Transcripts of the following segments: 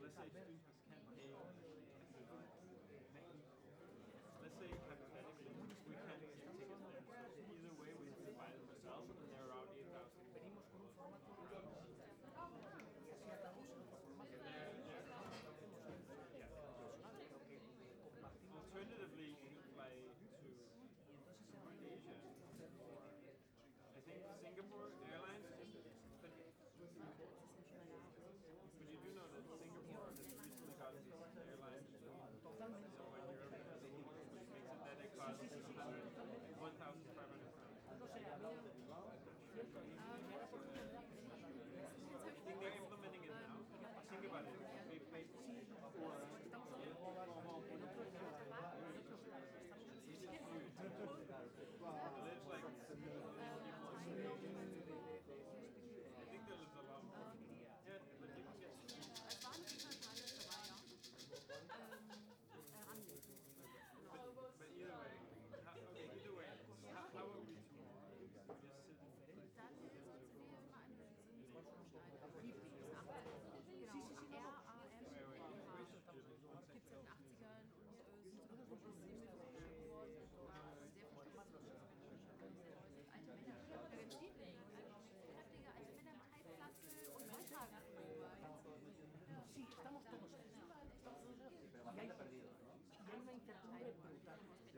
let's say students can pay. Let's say hypothetically, we can get tickets there. Either way, we have to buy them ourselves, and they're around 8,000. Alternatively, you can fly to Asia. I think Singapore Airlines but you do know that Singapore has recently got these airlines so when you're makes it that it costs 1,500 crowns. I think they're implementing it now. Think about it. Lives like I think there lives a lot more. Yeah, but you can get. But either way, either way, how will we tomorrow? Just sit and Dann sitzen wir immer an der Sitzungsschneide. Genau, RAF gibt es in den 80ern und sind so ein bisschen mittelschword geworden. Sehr verstanden. Alte Männer. Da gibt es kräftige alte Männer mit Halbplatze und Rollkragenpullover. Sí, estamos todos en eso. Y hay una incertidumbre brutal.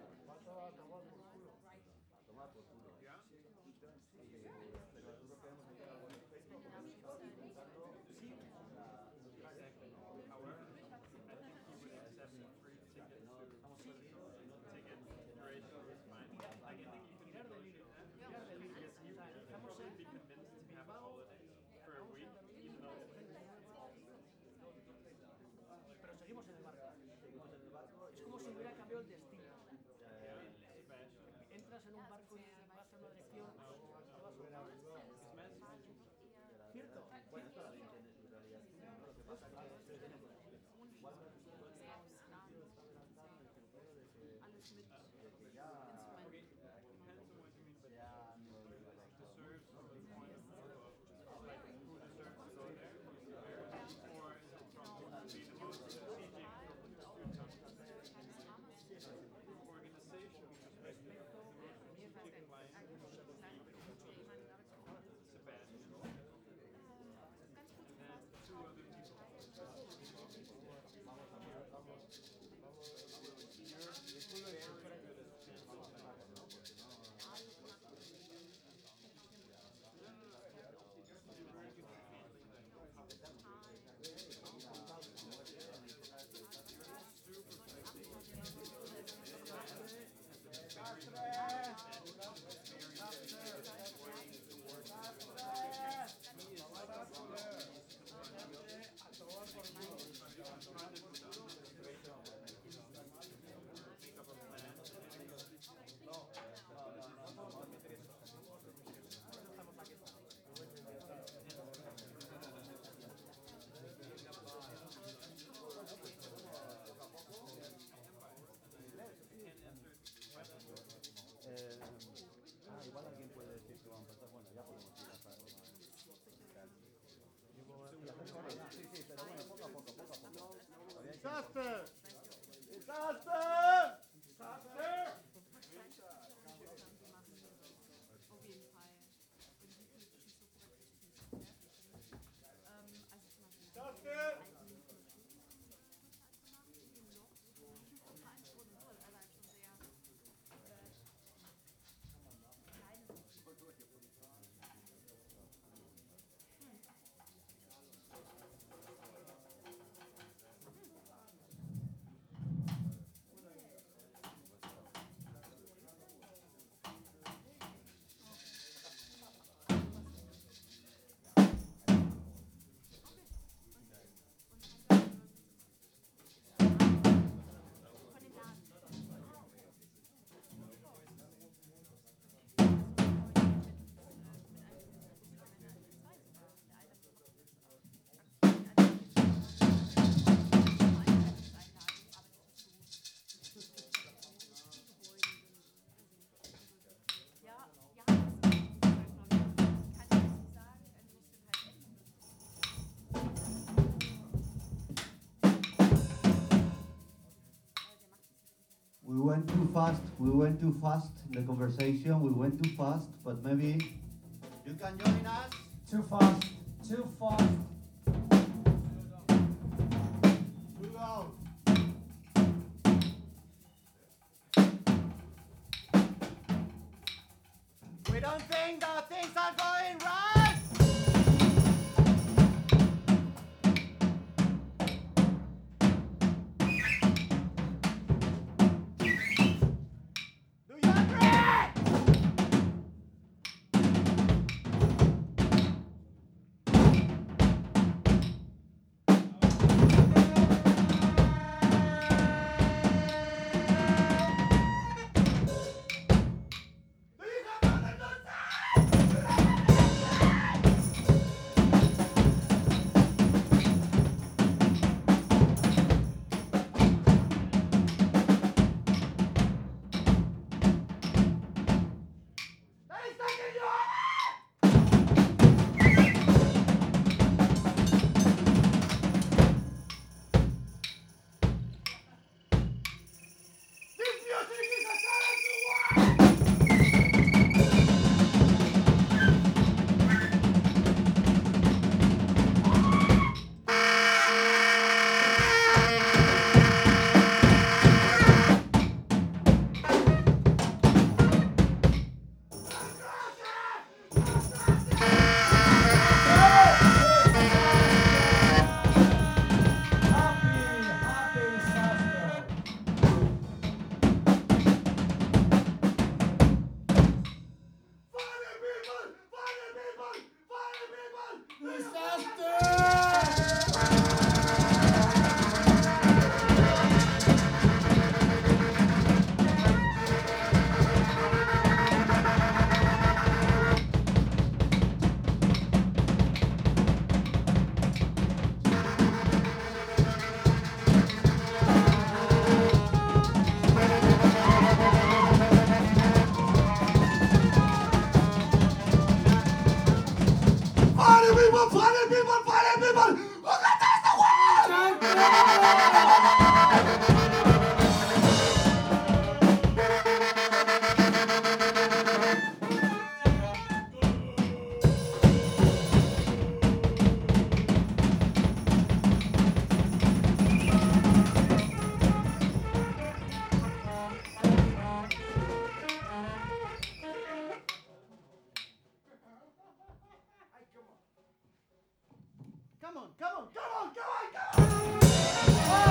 Tomar por culo. Yeah? Pero nosotros queremos meter algo en el Facebook. Sí. However, I think you would accept a free ticket to ticket duration is fine. I think you can negotiate that. Because you would be convinced to have a holiday for a week, even though Pero seguimos en el barco. Es como si hubiera cambiado el destino. Entras en un barco y vas a una dirección. ¿Cierto? Bueno, esto la gente en realidad. Lo que pasa es que Alles mit ya deserves some of the point of like who deserves to go there, or is it from being the most strategic organization with respect to the most strategic line Sebastian and two other people. You're very good went too fast. We went too fast in the conversation. We went too fast, but maybe you can join us. Too fast. Too fast. Too loud. We don't think that things are going right. Do you agree? Happy Salzburg. Come on, come on, come on, come on, come on!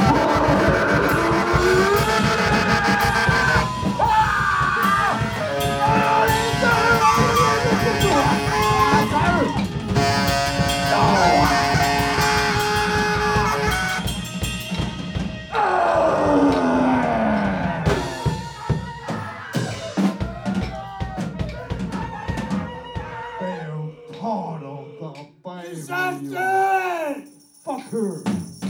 Fucker!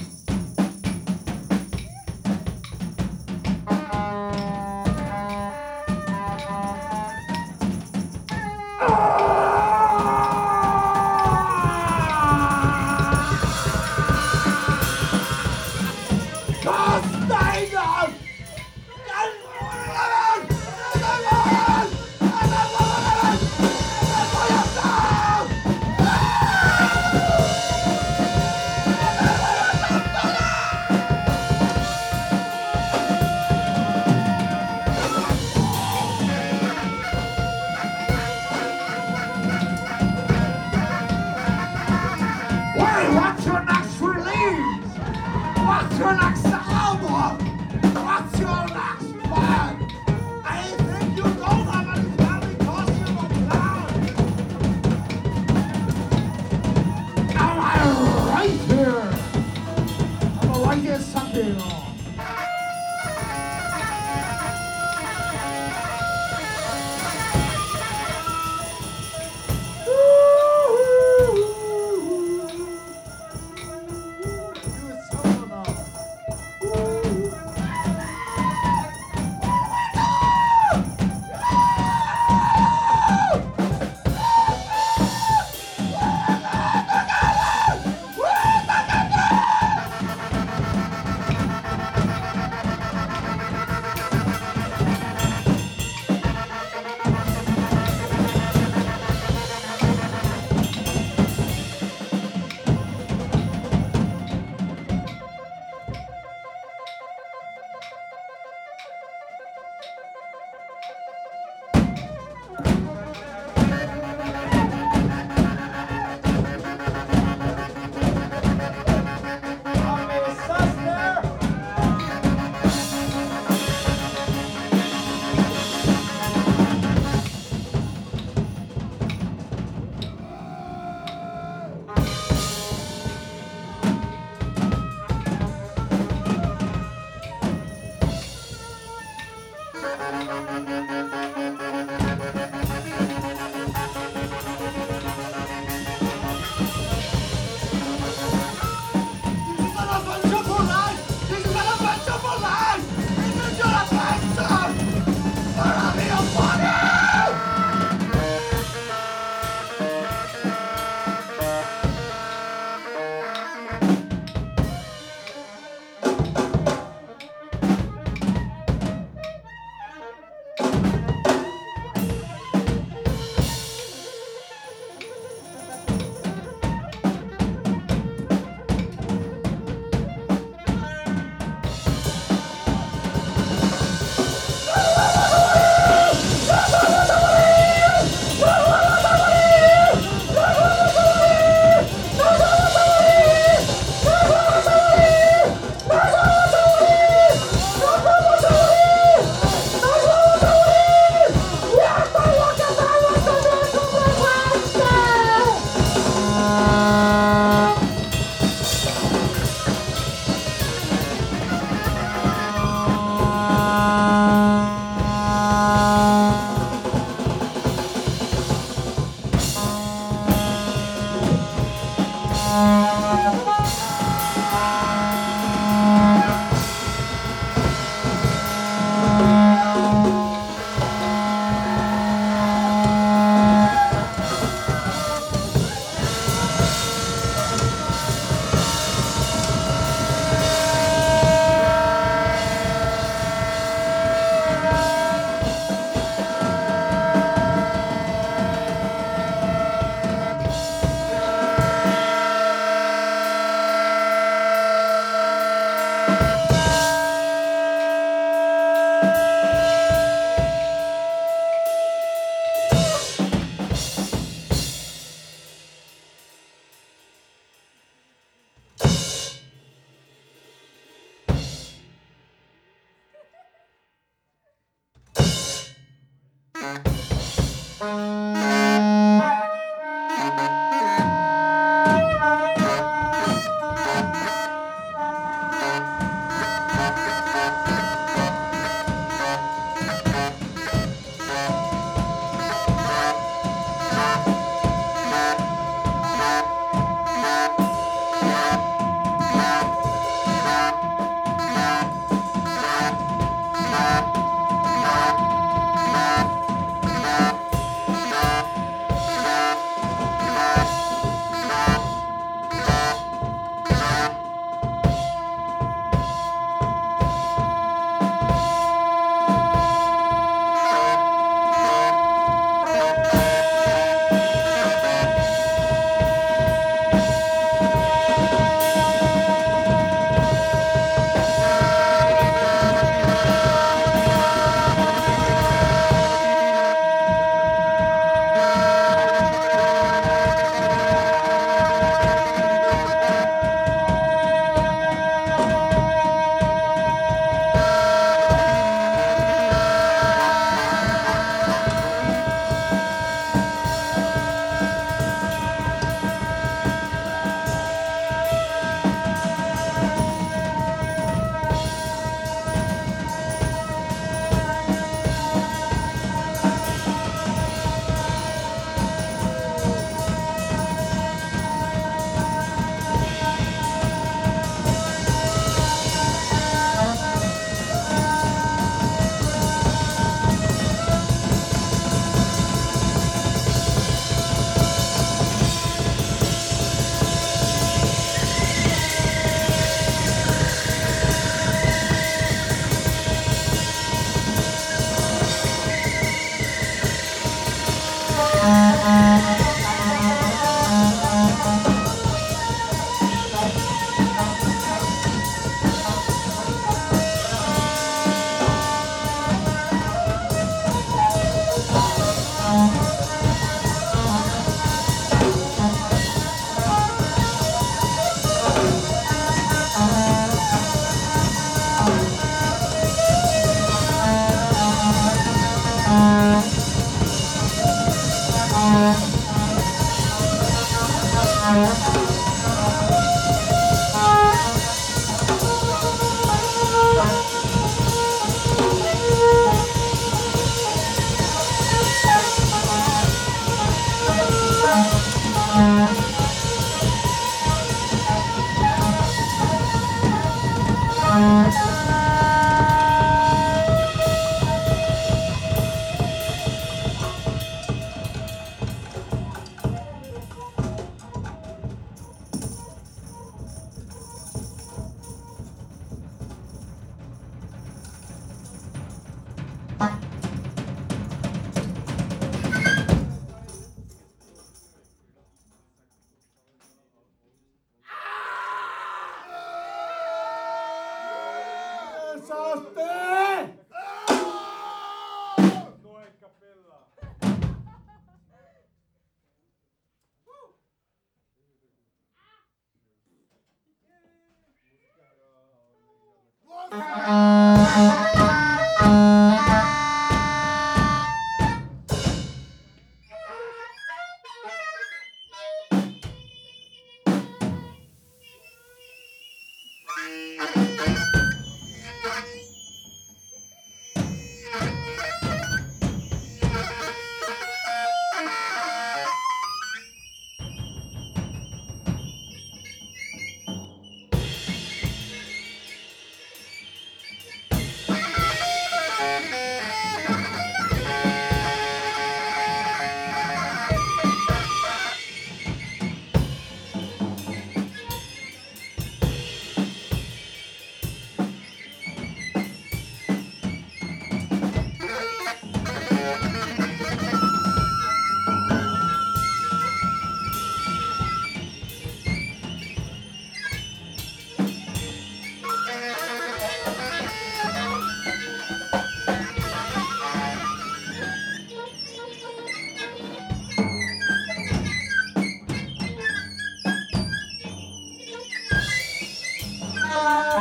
What's your next release? What's your next album? What's your next plan? I think you don't have any family costume or plan. Am I right here? I'm right here something on.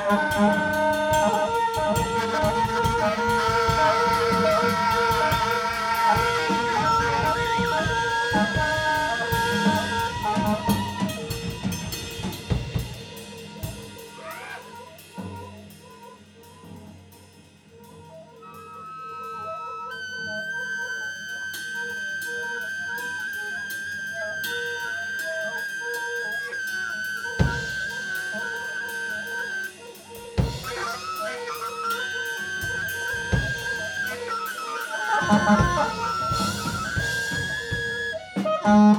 Thank